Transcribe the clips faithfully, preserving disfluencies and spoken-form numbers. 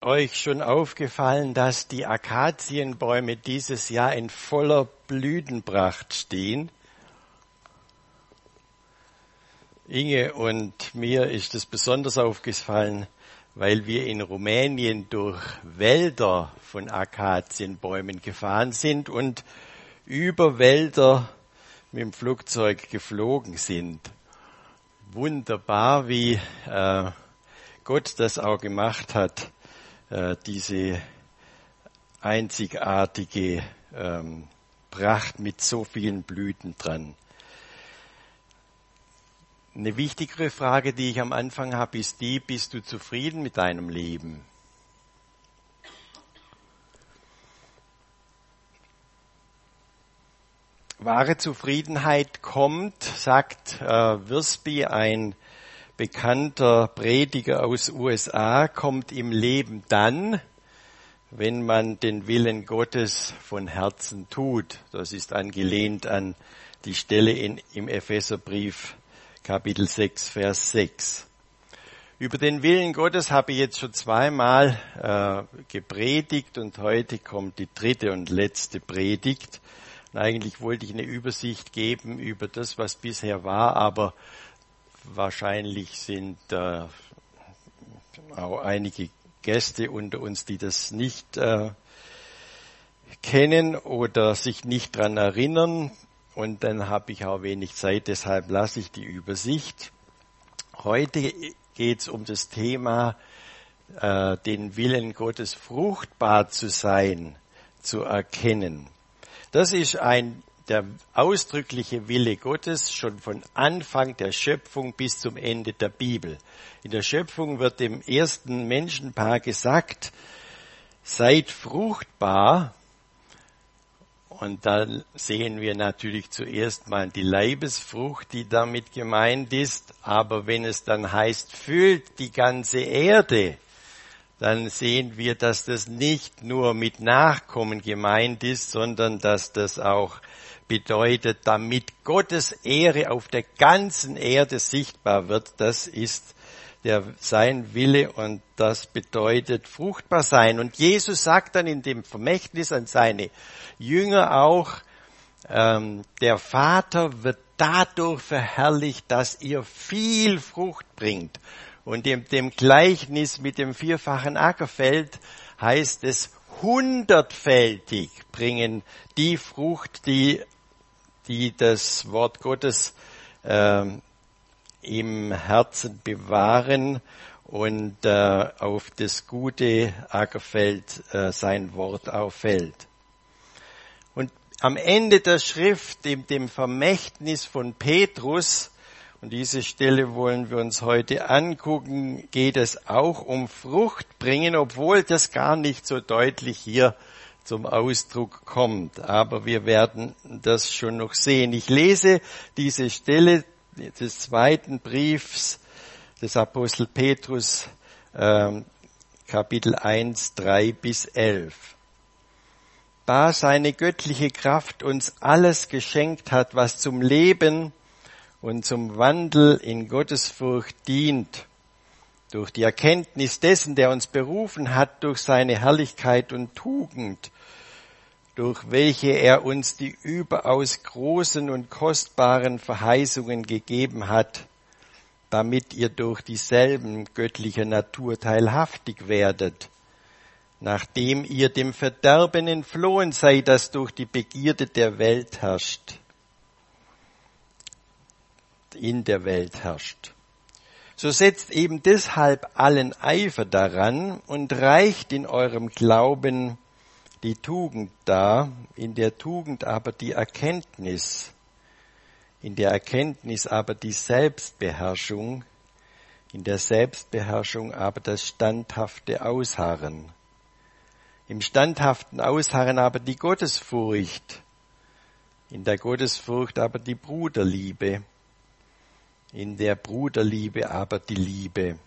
euch schon aufgefallen, dass die Akazienbäume dieses Jahr in voller Blütenpracht stehen? Inge und mir ist es besonders aufgefallen, weil wir in Rumänien durch Wälder von Akazienbäumen gefahren sind und über Wälder mit dem Flugzeug geflogen sind. Wunderbar, wie äh, Gott das auch gemacht hat, äh, diese einzigartige ähm, Pracht mit so vielen Blüten dran. Eine wichtigere Frage, die ich am Anfang habe, ist die: Bist du zufrieden mit deinem Leben? Wahre Zufriedenheit kommt, sagt äh, Wiersbe, ein bekannter Prediger aus U S A, kommt im Leben dann, wenn man den Willen Gottes von Herzen tut. Das ist angelehnt an die Stelle in, im Epheserbrief Kapitel sechs, Vers sechs. Über den Willen Gottes habe ich jetzt schon zweimal äh, gepredigt und heute kommt die dritte und letzte Predigt. Und eigentlich wollte ich eine Übersicht geben über das, was bisher war, aber wahrscheinlich sind äh, auch einige Gäste unter uns, die das nicht äh, kennen oder sich nicht dran erinnern. Und dann habe ich auch wenig Zeit, deshalb lasse ich die Übersicht. Heute geht es um das Thema, äh, den Willen Gottes fruchtbar zu sein, zu erkennen. Das ist ein der ausdrückliche Wille Gottes schon von Anfang der Schöpfung bis zum Ende der Bibel. In der Schöpfung wird dem ersten Menschenpaar gesagt, seid fruchtbar. Und dann sehen wir natürlich zuerst mal die Leibesfrucht, die damit gemeint ist. Aber wenn es dann heißt, füllt die ganze Erde, dann sehen wir, dass das nicht nur mit Nachkommen gemeint ist, sondern dass das auch bedeutet, damit Gottes Ehre auf der ganzen Erde sichtbar wird. Das ist der, sein Wille und das bedeutet fruchtbar sein. Und Jesus sagt dann in dem Vermächtnis an seine Jünger auch, ähm, der Vater wird dadurch verherrlicht, dass ihr viel Frucht bringt. Und in dem Gleichnis mit dem vierfachen Ackerfeld heißt es, hundertfältig bringen die Frucht, die, die das Wort Gottes ähm, im Herzen bewahren und äh, auf das gute Ackerfeld äh, sein Wort auffällt. Und am Ende der Schrift, in dem Vermächtnis von Petrus, und diese Stelle wollen wir uns heute angucken, geht es auch um Frucht bringen, obwohl das gar nicht so deutlich hier zum Ausdruck kommt. Aber wir werden das schon noch sehen. Ich lese diese Stelle des zweiten Briefs des Apostel Petrus, ähm, Kapitel eins, drei bis elf. Da seine göttliche Kraft uns alles geschenkt hat, was zum Leben und zum Wandel in Gottesfurcht dient, durch die Erkenntnis dessen, der uns berufen hat, durch seine Herrlichkeit und Tugend, durch welche er uns die überaus großen und kostbaren Verheißungen gegeben hat, damit ihr durch dieselben göttlicher Natur teilhaftig werdet, nachdem ihr dem Verderben entflohen seid, das durch die Begierde der Welt herrscht, in der Welt herrscht. So setzt eben deshalb allen Eifer daran und reicht in eurem Glauben die Tugend dar, in der Tugend aber die Erkenntnis, in der Erkenntnis aber die Selbstbeherrschung, in der Selbstbeherrschung aber das standhafte Ausharren, im standhaften Ausharren aber die Gottesfurcht, in der Gottesfurcht aber die Bruderliebe, in der Bruderliebe aber die Liebe.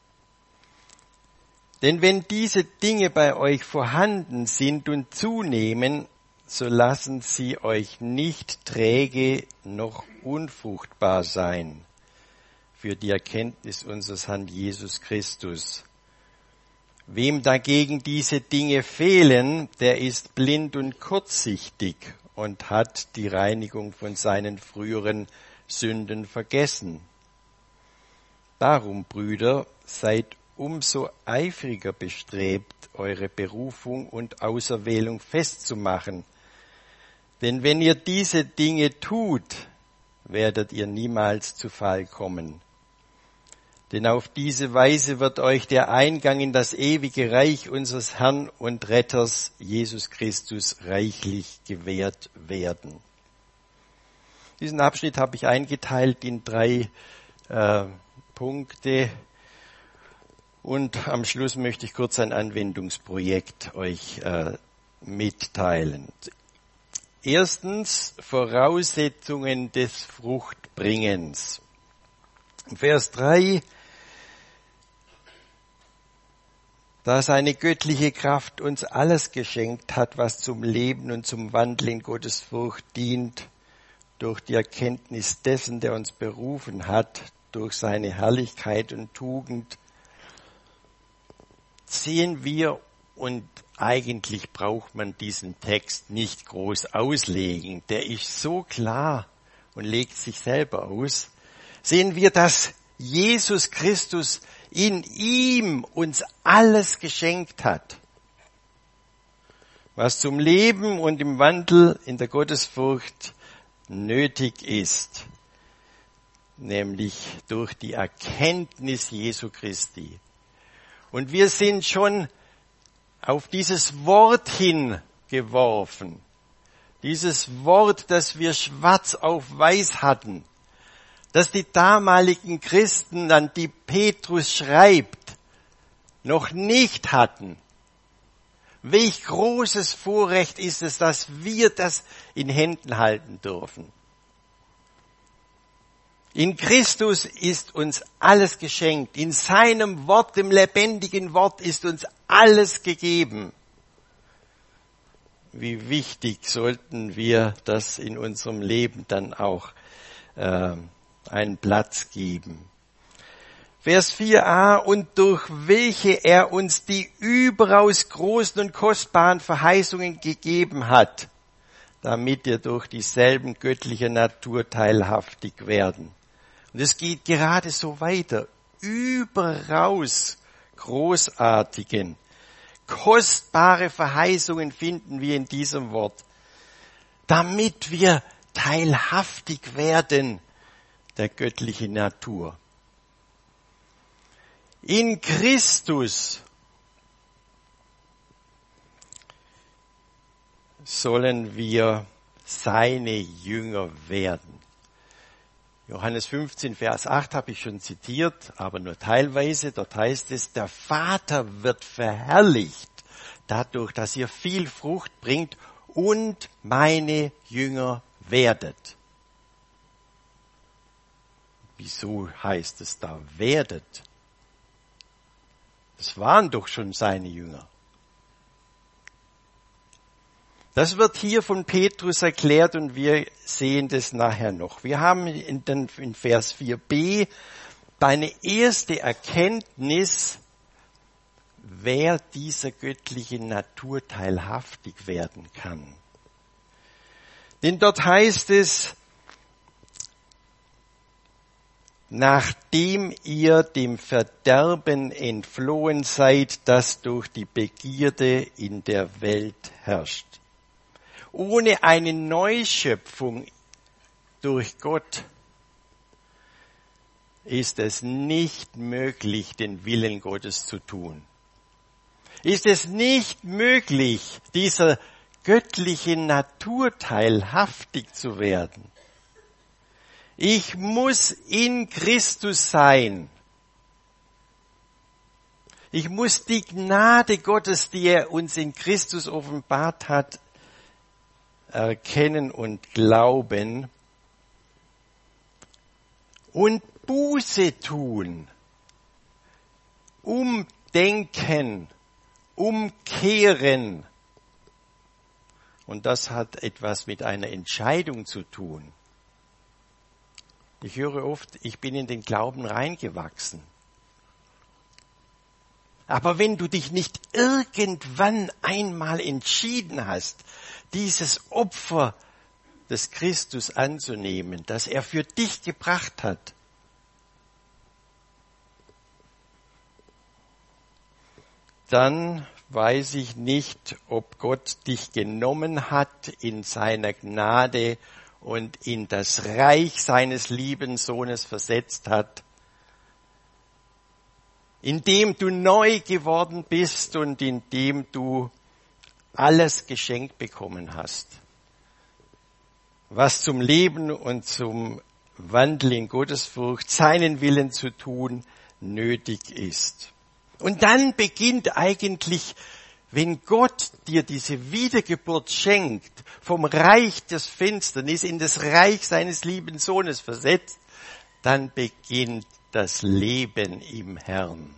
Denn wenn diese Dinge bei euch vorhanden sind und zunehmen, so lassen sie euch nicht träge noch unfruchtbar sein für die Erkenntnis unseres Herrn Jesus Christus. Wem dagegen diese Dinge fehlen, der ist blind und kurzsichtig und hat die Reinigung von seinen früheren Sünden vergessen. Darum, Brüder, seid umso eifriger bestrebt, eure Berufung und Auserwählung festzumachen. Denn wenn ihr diese Dinge tut, werdet ihr niemals zu Fall kommen. Denn auf diese Weise wird euch der Eingang in das ewige Reich unseres Herrn und Retters Jesus Christus reichlich gewährt werden. Diesen Abschnitt habe ich eingeteilt in drei äh, Punkte und am Schluss möchte ich kurz ein Anwendungsprojekt euch äh, mitteilen. Erstens, Voraussetzungen des Fruchtbringens. Vers drei, da seine göttliche Kraft uns alles geschenkt hat, was zum Leben und zum Wandel in Gottes Furcht dient, durch die Erkenntnis dessen, der uns berufen hat, durch seine Herrlichkeit und Tugend, sehen wir, und eigentlich braucht man diesen Text nicht groß auslegen, der ist so klar und legt sich selber aus, sehen wir, dass Jesus Christus in ihm uns alles geschenkt hat, was zum Leben und im Wandel in der Gottesfurcht nötig ist, nämlich durch die Erkenntnis Jesu Christi. Und wir sind schon auf dieses Wort hingeworfen, dieses Wort, das wir schwarz auf weiß hatten, dass die damaligen Christen, an die Petrus schreibt, noch nicht hatten. Welch großes Vorrecht ist es, dass wir das in Händen halten dürfen. In Christus ist uns alles geschenkt. In seinem Wort, dem lebendigen Wort, ist uns alles gegeben. Wie wichtig sollten wir das in unserem Leben dann auch äh, einen Platz geben. Vers vier a, und durch welche er uns die überaus großen und kostbaren Verheißungen gegeben hat, damit wir durch dieselben göttliche Natur teilhaftig werden. Und es geht gerade so weiter. Überaus großartigen, kostbare Verheißungen finden wir in diesem Wort, damit wir teilhaftig werden der göttlichen Natur. In Christus sollen wir seine Jünger werden. Johannes fünfzehn, Vers acht habe ich schon zitiert, aber nur teilweise. Dort heißt es, der Vater wird verherrlicht dadurch, dass ihr viel Frucht bringt und meine Jünger werdet. Wieso heißt es da werdet? Das waren doch schon seine Jünger. Das wird hier von Petrus erklärt und wir sehen das nachher noch. Wir haben in, den, in Vers vier b eine erste Erkenntnis, wer dieser göttlichen Natur teilhaftig werden kann. Denn dort heißt es, nachdem ihr dem Verderben entflohen seid, das durch die Begierde in der Welt herrscht. Ohne eine Neuschöpfung durch Gott ist es nicht möglich, den Willen Gottes zu tun. Ist es nicht möglich, dieser göttlichen Natur teilhaftig zu werden. Ich muss in Christus sein. Ich muss die Gnade Gottes, die er uns in Christus offenbart hat, erkennen und glauben und Buße tun, umdenken, umkehren. Und das hat etwas mit einer Entscheidung zu tun. Ich höre oft, ich bin in den Glauben reingewachsen. Aber wenn du dich nicht irgendwann einmal entschieden hast, dieses Opfer des Christus anzunehmen, das er für dich gebracht hat, dann weiß ich nicht, ob Gott dich genommen hat in seiner Gnade und in das Reich seines lieben Sohnes versetzt hat, in dem du neu geworden bist und in dem du alles geschenkt bekommen hast, was zum Leben und zum Wandel in Gottesfurcht, seinen Willen zu tun, nötig ist. Und dann beginnt eigentlich, wenn Gott dir diese Wiedergeburt schenkt, vom Reich des Finsternis in das Reich seines lieben Sohnes versetzt, dann beginnt das Leben im Herrn.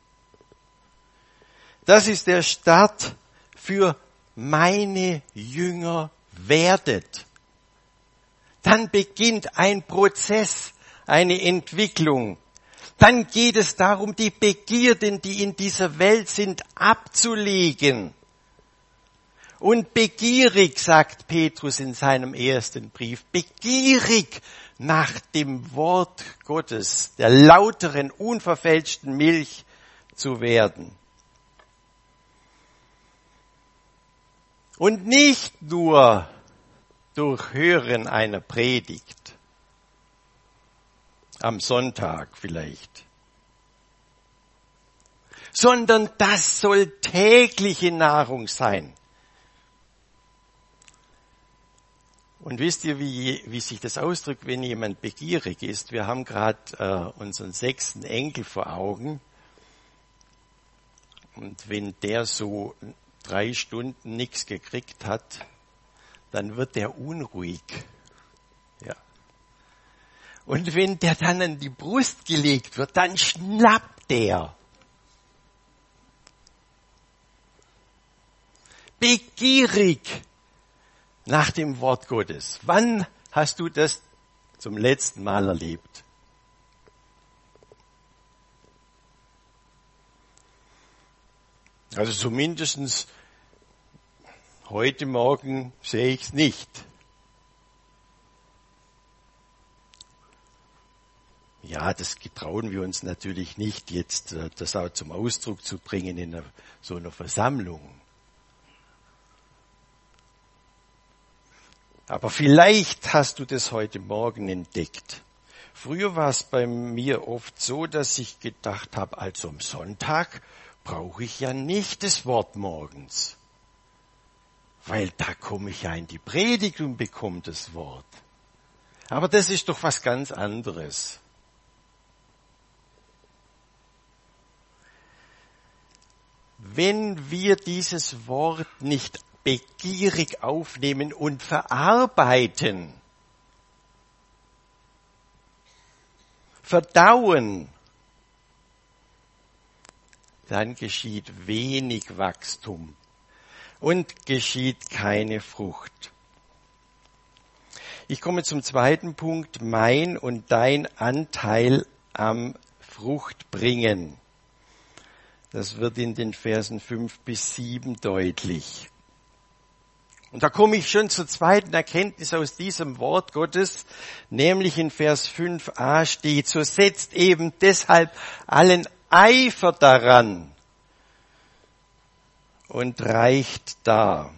Das ist der Start für meine Jünger werdet. Dann beginnt ein Prozess, eine Entwicklung. Dann geht es darum, die Begierden, die in dieser Welt sind, abzulegen. Und begierig, sagt Petrus in seinem ersten Brief, begierig nach dem Wort Gottes, der lauteren, unverfälschten Milch zu werden. Und nicht nur durch Hören einer Predigt, am Sonntag vielleicht, sondern das soll tägliche Nahrung sein. Und wisst ihr, wie, wie sich das ausdrückt, wenn jemand begierig ist? Wir haben gerade äh, unseren sechsten Enkel vor Augen. Und wenn der so drei Stunden nichts gekriegt hat, dann wird der unruhig. Ja. Und wenn der dann an die Brust gelegt wird, dann schnappt der. Begierig nach dem Wort Gottes. Wann hast du das zum letzten Mal erlebt? Also zumindest heute Morgen sehe ich es nicht. Ja, das getrauen wir uns natürlich nicht, jetzt das auch zum Ausdruck zu bringen in einer, so einer Versammlung. Aber vielleicht hast du das heute Morgen entdeckt. Früher war es bei mir oft so, dass ich gedacht habe, also am Sonntag brauche ich ja nicht das Wort morgens. Weil da komme ich ja in die Predigt und bekomme das Wort. Aber das ist doch was ganz anderes. Wenn wir dieses Wort nicht begierig aufnehmen und verarbeiten, verdauen, dann geschieht wenig Wachstum und geschieht keine Frucht. Ich komme zum zweiten Punkt, mein und dein Anteil am Fruchtbringen. Das wird in den Versen fünf bis sieben deutlich. Und da komme ich schon zur zweiten Erkenntnis aus diesem Wort Gottes, nämlich in Vers fünf a steht, so setzt eben deshalb allen Eifer daran und reicht dar.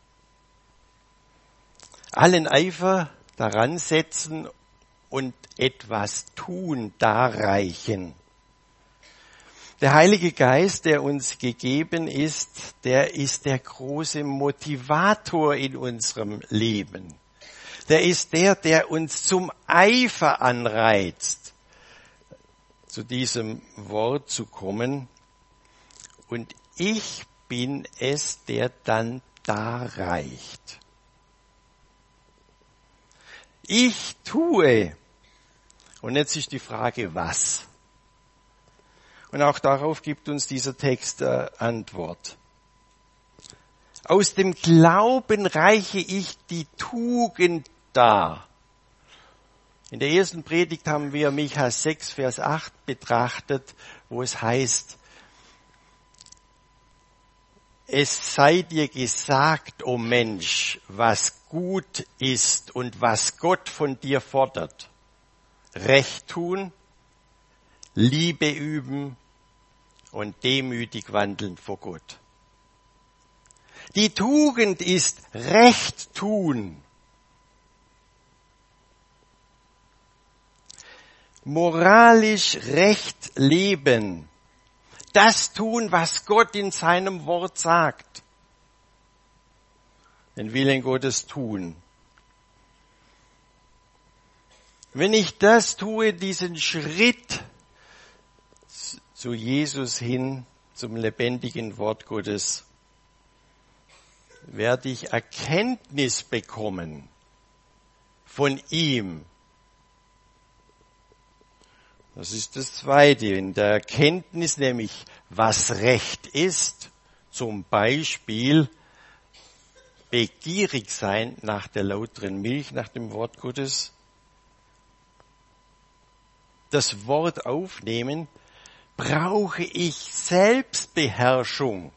Allen Eifer daran setzen und etwas tun, darreichen. Der Heilige Geist, der uns gegeben ist, der ist der große Motivator in unserem Leben. Der ist der, der uns zum Eifer anreizt, zu diesem Wort zu kommen. Und ich bin es, der dann darreicht. Ich tue. Und jetzt ist die Frage, was? Und auch darauf gibt uns dieser Text äh, Antwort. Aus dem Glauben reiche ich die Tugend dar. In der ersten Predigt haben wir Micha sechs, Vers acht betrachtet, wo es heißt, es sei dir gesagt, o Mensch, was gut ist und was Gott von dir fordert. Recht tun, Liebe üben und demütig wandeln vor Gott. Die Tugend ist Recht tun. Moralisch recht leben. Das tun, was Gott in seinem Wort sagt. Den Willen Gottes tun. Wenn ich das tue, diesen Schritt zu Jesus hin, zum lebendigen Wort Gottes, werde ich Erkenntnis bekommen von ihm. Das ist das Zweite. In der Erkenntnis nämlich, was Recht ist, zum Beispiel begierig sein nach der lauteren Milch, nach dem Wort Gottes, das Wort aufnehmen, brauche ich Selbstbeherrschung.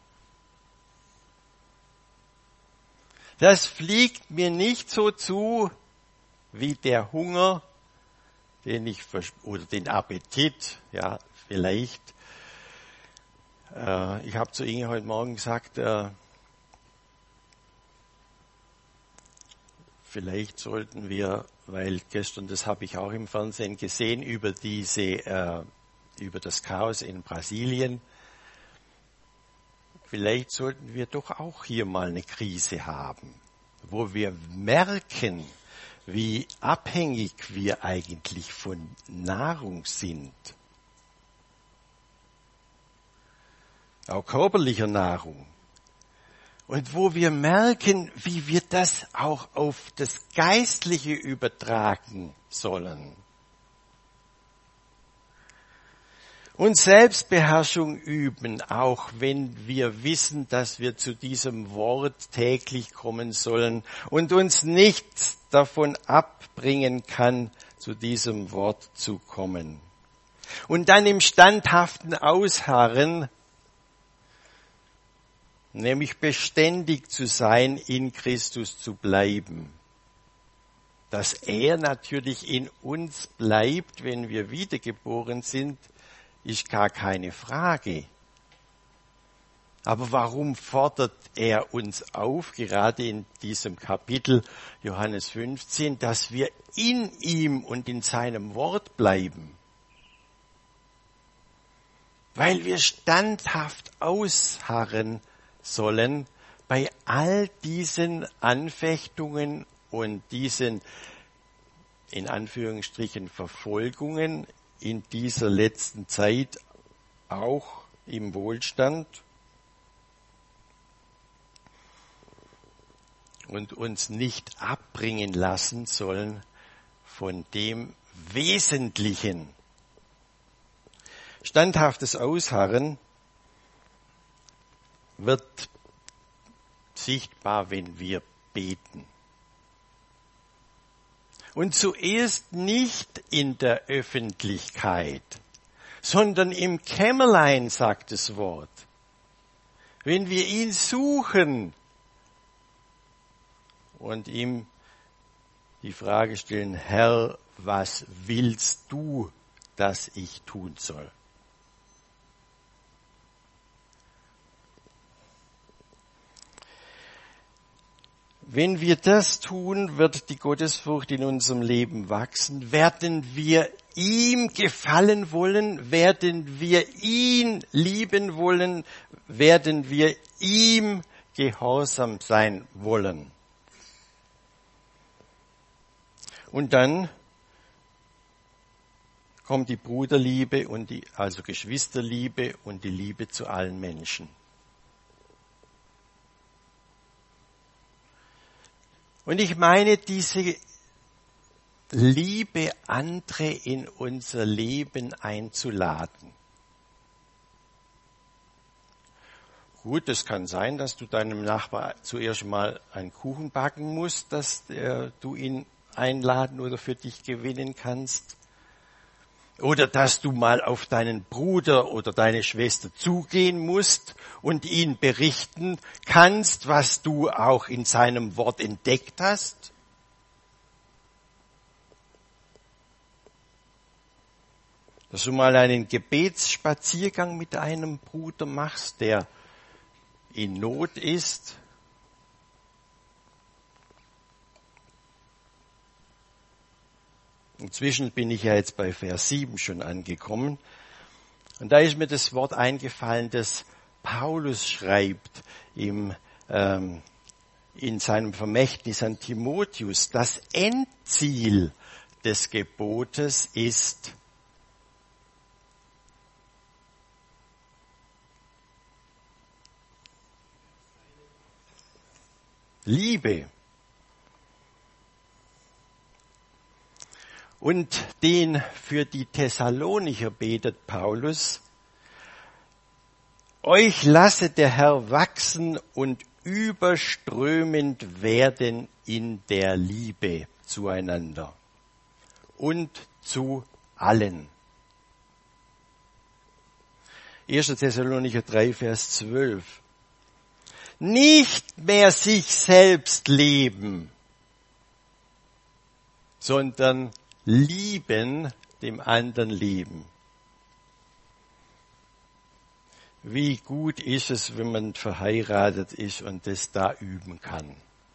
Das fliegt mir nicht so zu wie der Hunger, den ich oder den Appetit, ja vielleicht. Äh, ich habe zu Inge heute Morgen gesagt, äh, vielleicht sollten wir, weil gestern, das habe ich auch im Fernsehen gesehen, über diese, äh, über das Chaos in Brasilien, vielleicht sollten wir doch auch hier mal eine Krise haben, wo wir merken, wie abhängig wir eigentlich von Nahrung sind. Auch körperlicher Nahrung. Und wo wir merken, wie wir das auch auf das Geistliche übertragen sollen. Und Selbstbeherrschung üben, auch wenn wir wissen, dass wir zu diesem Wort täglich kommen sollen und uns nichts davon abbringen kann, zu diesem Wort zu kommen. Und dann im standhaften Ausharren, nämlich beständig zu sein, in Christus zu bleiben. Dass er natürlich in uns bleibt, wenn wir wiedergeboren sind, ist gar keine Frage. Aber warum fordert er uns auf, gerade in diesem Kapitel Johannes fünfzehn, dass wir in ihm und in seinem Wort bleiben? Weil wir standhaft ausharren sollen bei all diesen Anfechtungen und diesen, in Anführungsstrichen, Verfolgungen in dieser letzten Zeit, auch im Wohlstand, und uns nicht abbringen lassen sollen von dem Wesentlichen. Standhaftes Ausharren wird sichtbar, wenn wir beten. Und zuerst nicht in der Öffentlichkeit, sondern im Kämmerlein, sagt das Wort. Wenn wir ihn suchen und ihm die Frage stellen, Herr, was willst du, dass ich tun soll? Wenn wir das tun, wird die Gottesfurcht in unserem Leben wachsen. Werden wir ihm gefallen wollen? Werden wir ihn lieben wollen? Werden wir ihm gehorsam sein wollen? Und dann kommt die Bruderliebe und die, also Geschwisterliebe und die Liebe zu allen Menschen. Und ich meine diese Liebe, andere in unser Leben einzuladen. Gut, es kann sein, dass du deinem Nachbar zuerst mal einen Kuchen backen musst, dass äh, du ihn einladen oder für dich gewinnen kannst. Oder dass du mal auf deinen Bruder oder deine Schwester zugehen musst und ihn berichten kannst, was du auch in seinem Wort entdeckt hast? Dass du mal einen Gebetsspaziergang mit einem Bruder machst, der in Not ist? Inzwischen bin ich ja jetzt bei Vers sieben schon angekommen. Und da ist mir das Wort eingefallen, das Paulus schreibt im, ähm, in seinem Vermächtnis an Timotheus. Das Endziel des Gebotes ist Liebe. Und den für die Thessalonicher betet Paulus: Euch lasse der Herr wachsen und überströmend werden in der Liebe zueinander und zu allen. erster Thessalonicher drei, Vers zwölf. Nicht mehr sich selbst leben, sondern lieben, dem anderen lieben. Wie gut ist es, wenn man verheiratet ist und das da üben kann.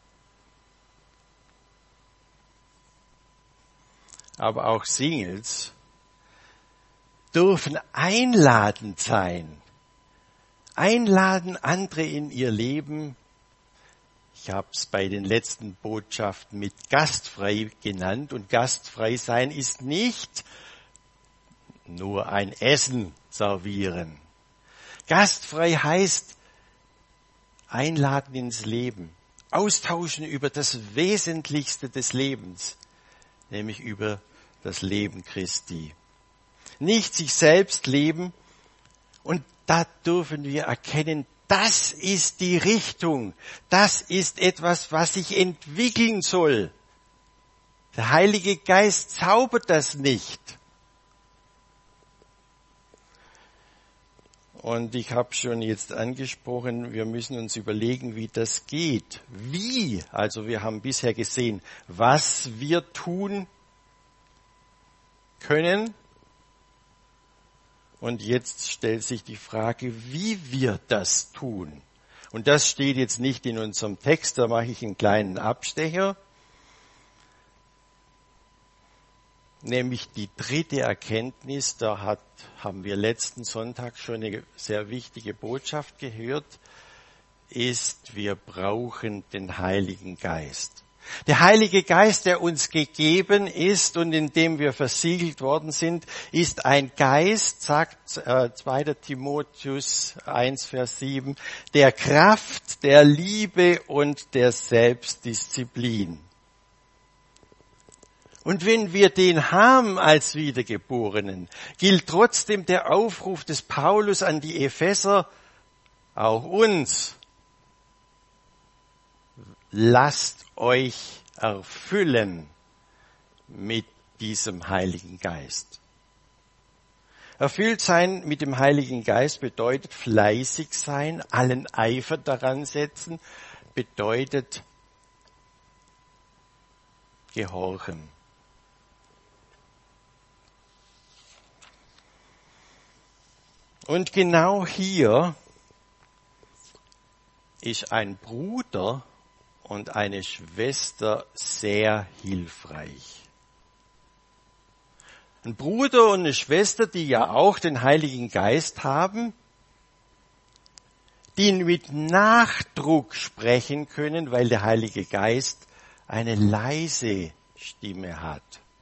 Aber auch Singles dürfen einladend sein. Einladen andere in ihr Leben. Ich habe es bei den letzten Botschaften mit gastfrei genannt. Und gastfrei sein ist nicht nur ein Essen servieren. Gastfrei heißt einladen ins Leben, austauschen über das Wesentlichste des Lebens, nämlich über das Leben Christi. Nicht sich selbst leben, und da dürfen wir erkennen, das ist die Richtung. Das ist etwas, was sich entwickeln soll. Der Heilige Geist zaubert das nicht. Und ich habe schon jetzt angesprochen, wir müssen uns überlegen, wie das geht. Wie? Also wir haben bisher gesehen, was wir tun können. Und jetzt stellt sich die Frage, wie wir das tun. Und das steht jetzt nicht in unserem Text, da mache ich einen kleinen Abstecher. Nämlich die dritte Erkenntnis, da hat, haben wir letzten Sonntag schon eine sehr wichtige Botschaft gehört, ist, wir brauchen den Heiligen Geist. Der Heilige Geist, der uns gegeben ist und in dem wir versiegelt worden sind, ist ein Geist, sagt äh, zweiter Timotheus eins, Vers sieben, der Kraft, der Liebe und der Selbstdisziplin. Und wenn wir den haben als Wiedergeborenen, gilt trotzdem der Aufruf des Paulus an die Epheser, auch uns: Lasst euch erfüllen mit diesem Heiligen Geist. Erfüllt sein mit dem Heiligen Geist bedeutet fleißig sein, allen Eifer daran setzen, bedeutet gehorchen. Und genau hier ist ein Bruder und eine Schwester sehr hilfreich. Ein Bruder und eine Schwester, die ja auch den Heiligen Geist haben, die mit Nachdruck sprechen können, weil der Heilige Geist eine leise Stimme hat.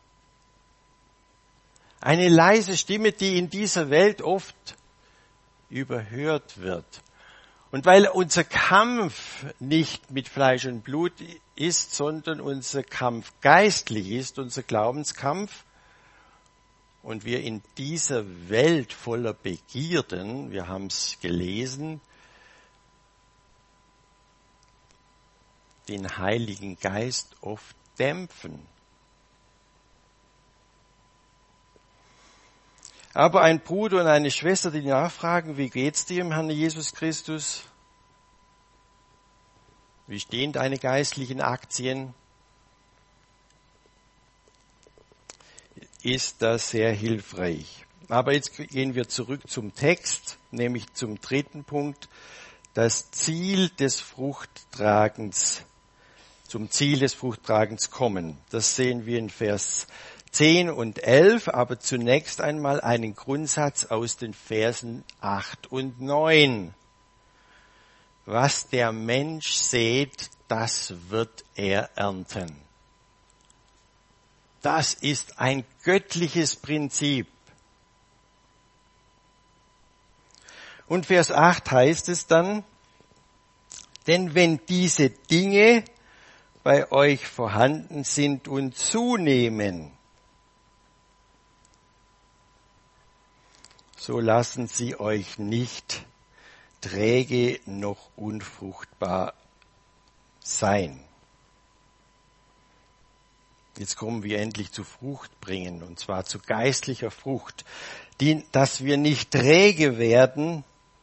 Eine leise Stimme, die in dieser Welt oft überhört wird. Und weil unser Kampf nicht mit Fleisch und Blut ist, sondern unser Kampf geistlich ist, unser Glaubenskampf, und wir in dieser Welt voller Begierden, wir haben es gelesen, den Heiligen Geist oft dämpfen. Aber ein Bruder und eine Schwester, die nachfragen, wie geht's dir im Herrn Jesus Christus? Wie stehen deine geistlichen Aktien? Ist das sehr hilfreich. Aber jetzt gehen wir zurück zum Text, nämlich zum dritten Punkt, das Ziel des Fruchttragens, zum Ziel des Fruchttragens kommen. Das sehen wir in Vers zehn und elf, aber zunächst einmal einen Grundsatz aus den Versen acht und neun. Was der Mensch sät, das wird er ernten. Das ist ein göttliches Prinzip. Und Vers acht heißt es dann, denn wenn diese Dinge bei euch vorhanden sind und zunehmen, so lassen sie euch nicht träge noch unfruchtbar sein. Jetzt kommen wir endlich zu Frucht bringen, und zwar zu geistlicher Frucht, die, dass wir nicht träge werden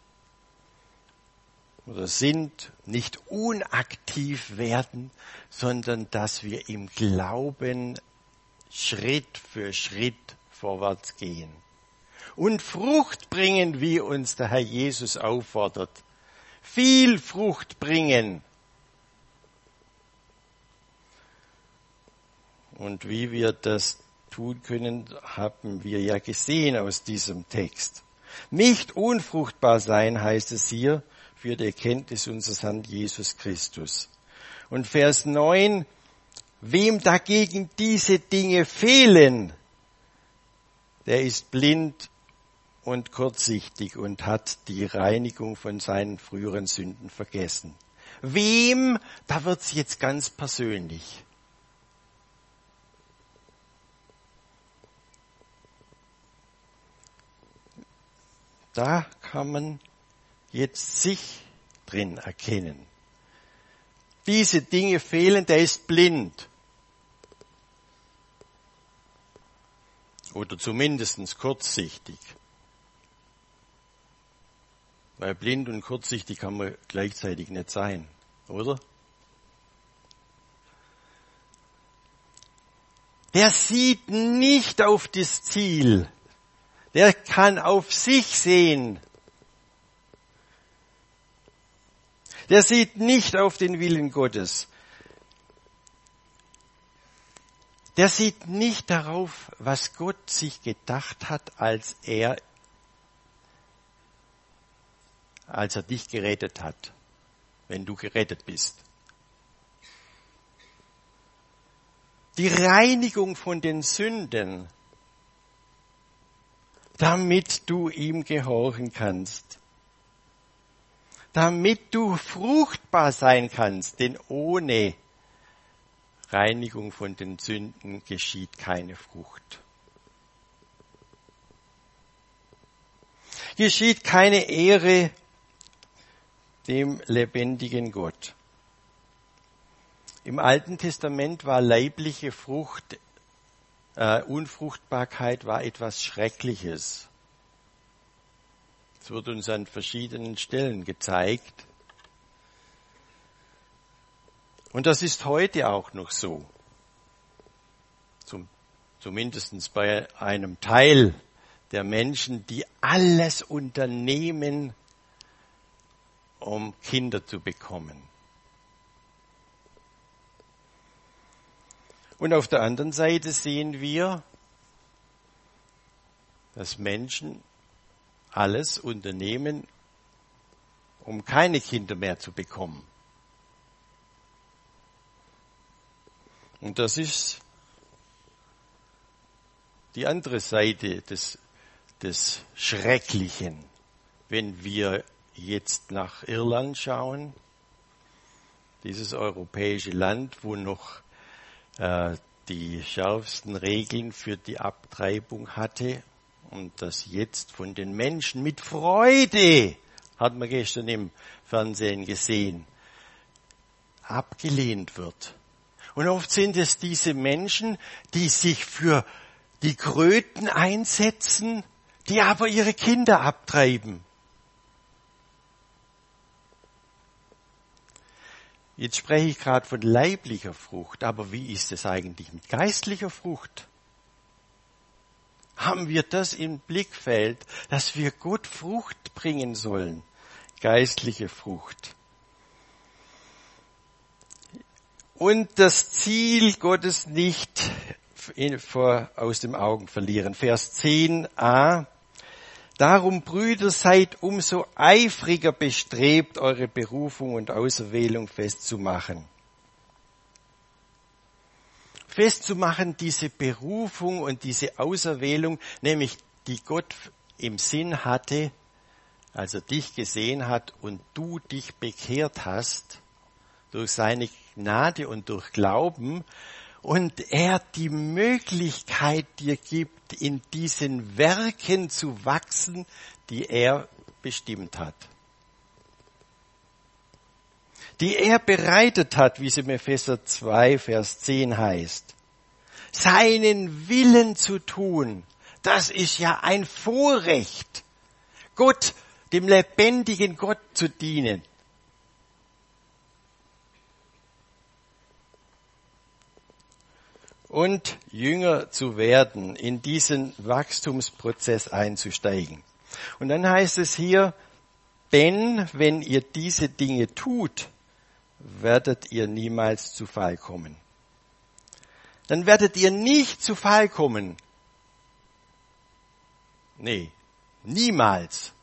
oder sind, nicht unaktiv werden, sondern dass wir im Glauben Schritt für Schritt vorwärts gehen. Und Frucht bringen, wie uns der Herr Jesus auffordert. Viel Frucht bringen. Und wie wir das tun können, haben wir ja gesehen aus diesem Text. Nicht unfruchtbar sein, heißt es hier, für die Erkenntnis unseres Herrn Jesus Christus. Und Vers neun, wem dagegen diese Dinge fehlen, der ist blind und kurzsichtig und hat die Reinigung von seinen früheren Sünden vergessen. Wem, da wird's jetzt ganz persönlich. Da kann man jetzt sich drin erkennen. Diese Dinge fehlen, der ist blind. Oder zumindest kurzsichtig. Weil blind und kurzsichtig kann man gleichzeitig nicht sein, oder? Der sieht nicht auf das Ziel. Der kann auf sich sehen. Der sieht nicht auf den Willen Gottes. Der sieht nicht darauf, was Gott sich gedacht hat, als er, als er dich gerettet hat, wenn du gerettet bist. Die Reinigung von den Sünden, damit du ihm gehorchen kannst. Damit du fruchtbar sein kannst, denn ohne Reinigung von den Sünden geschieht keine Frucht. Geschieht keine Ehre dem lebendigen Gott. Im Alten Testament war leibliche Frucht, äh, Unfruchtbarkeit war etwas Schreckliches. Es wird uns an verschiedenen Stellen gezeigt. Und das ist heute auch noch so. Zum, zumindest bei einem Teil der Menschen, die alles unternehmen, um Kinder zu bekommen. Und auf der anderen Seite sehen wir, dass Menschen alles unternehmen, um keine Kinder mehr zu bekommen. Und das ist die andere Seite des, des Schrecklichen. Wenn wir jetzt nach Irland schauen, dieses europäische Land, wo noch äh, die schärfsten Regeln für die Abtreibung hatte, und das jetzt von den Menschen mit Freude, hat man gestern im Fernsehen gesehen, abgelehnt wird. Und oft sind es diese Menschen, die sich für die Kröten einsetzen, die aber ihre Kinder abtreiben. Jetzt spreche ich gerade von leiblicher Frucht, aber wie ist es eigentlich mit geistlicher Frucht? Haben wir das im Blickfeld, dass wir Gott Frucht bringen sollen? Geistliche Frucht. Und das Ziel Gottes nicht vor, aus den Augen verlieren. Vers zehn a. Darum, Brüder, seid umso eifriger bestrebt, eure Berufung und Auserwählung festzumachen. Festzumachen, diese Berufung und diese Auserwählung, nämlich die Gott im Sinn hatte, als er dich gesehen hat und du dich bekehrt hast, durch seine Gnade und durch Glauben, und er die Möglichkeit dir gibt, in diesen Werken zu wachsen, die er bestimmt hat. Die er bereitet hat, wie es im Epheser zwei, Vers zehn heißt. Seinen Willen zu tun, das ist ja ein Vorrecht, Gott, dem lebendigen Gott zu dienen. Und Jünger zu werden, in diesen Wachstumsprozess einzusteigen. Und dann heißt es hier, denn wenn ihr diese Dinge tut, werdet ihr niemals zu Fall kommen. Dann werdet ihr nicht zu Fall kommen. Nee, niemals.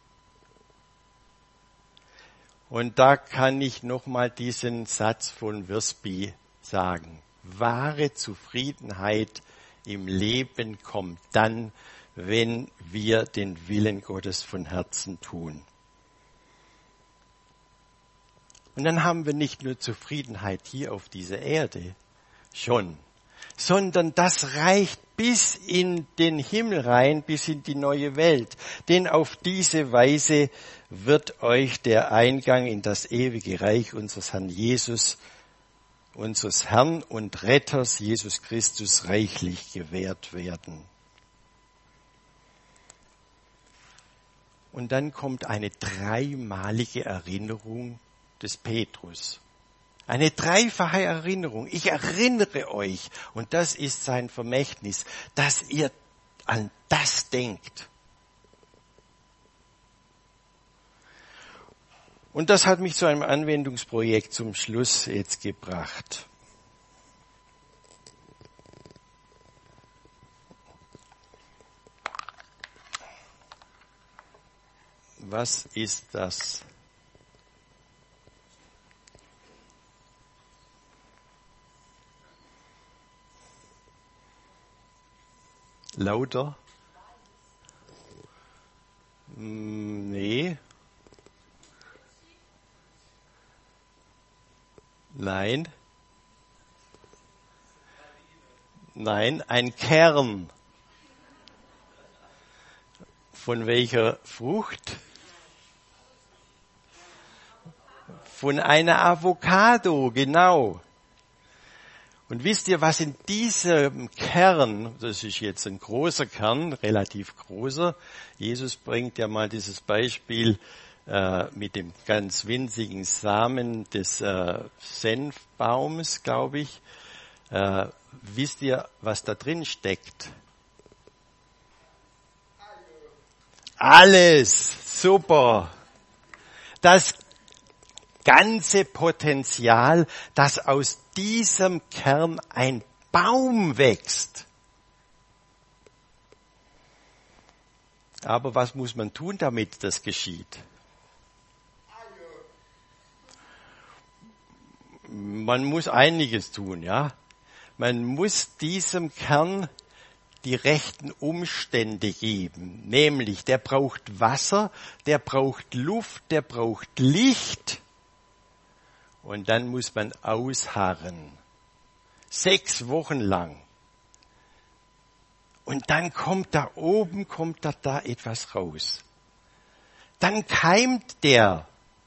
Und da kann ich nochmal diesen Satz von Wiersbe sagen. Wahre Zufriedenheit im Leben kommt dann, wenn wir den Willen Gottes von Herzen tun. Und dann haben wir nicht nur Zufriedenheit hier auf dieser Erde, schon, sondern das reicht bis in den Himmel rein, bis in die neue Welt. Denn auf diese Weise wird euch der Eingang in das ewige Reich unseres Herrn Jesus, unseres Herrn und Retters Jesus Christus reichlich gewährt werden. Und dann kommt eine dreimalige Erinnerung des Petrus. Eine dreifache Erinnerung. Ich erinnere euch, und das ist sein Vermächtnis, dass ihr an das denkt. Und das hat mich zu einem Anwendungsprojekt zum Schluss jetzt gebracht. Was ist das? Lauter? Nee. Nein. Nein, ein Kern. Von welcher Frucht? Von einer Avocado, genau. Und wisst ihr, was in diesem Kern, das ist jetzt ein großer Kern, relativ großer, Jesus bringt ja mal dieses Beispiel äh, mit dem ganz winzigen Samen des äh, Senfbaums, glaube ich. Äh, wisst ihr, was da drin steckt? Alles, super. Das ganze Potenzial, dass aus diesem Kern ein Baum wächst. Aber was muss man tun, damit das geschieht? Man muss einiges tun, ja. Man muss diesem Kern die rechten Umstände geben. Nämlich, der braucht Wasser, der braucht Luft, der braucht Licht. Und dann muss man ausharren. Sechs Wochen lang. Und dann kommt da oben, kommt da, da etwas raus. Dann keimt der.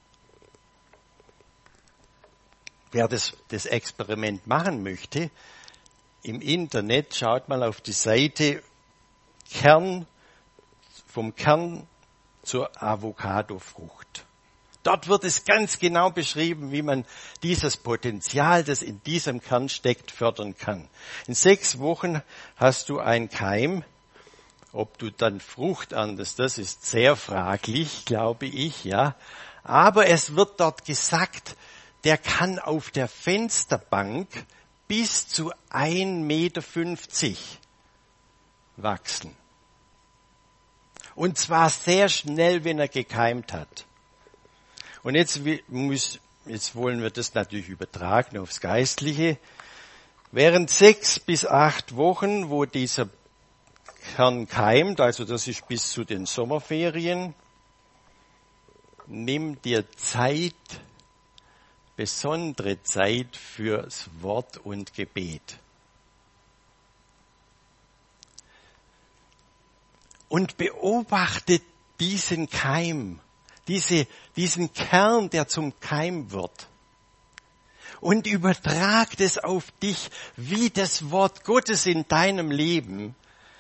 Wer das, das Experiment machen möchte, im Internet schaut mal auf die Seite Kern vom Kern zur Avocadofrucht. Dort wird es ganz genau beschrieben, wie man dieses Potenzial, das in diesem Kern steckt, fördern kann. In sechs Wochen hast du einen Keim. Ob du dann Frucht erntest, das ist sehr fraglich, glaube ich, ja. Aber es wird dort gesagt, der kann auf der Fensterbank bis zu ein Meter fünfzig wachsen. Und zwar sehr schnell, wenn er gekeimt hat. Und jetzt, muss, jetzt wollen wir das natürlich übertragen aufs Geistliche. Während sechs bis acht Wochen, wo dieser Kern keimt, also das ist bis zu den Sommerferien, nimm dir Zeit, besondere Zeit fürs Wort und Gebet. Und beobachte diesen Keim. Diese, diesen Kern, der zum Keim wird. Und übertrag das auf dich, wie das Wort Gottes in deinem Leben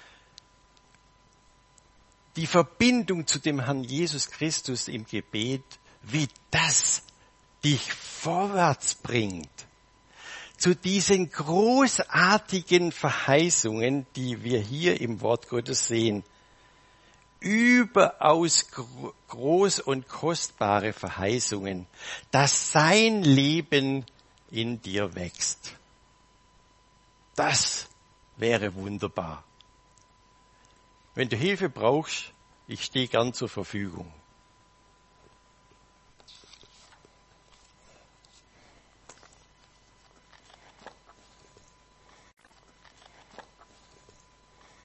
die Verbindung zu dem Herrn Jesus Christus im Gebet, wie das dich vorwärts bringt. Zu diesen großartigen Verheißungen, die wir hier im Wort Gottes sehen. Überaus groß und kostbare Verheißungen, dass sein Leben in dir wächst. Das wäre wunderbar. Wenn du Hilfe brauchst, ich stehe gern zur Verfügung.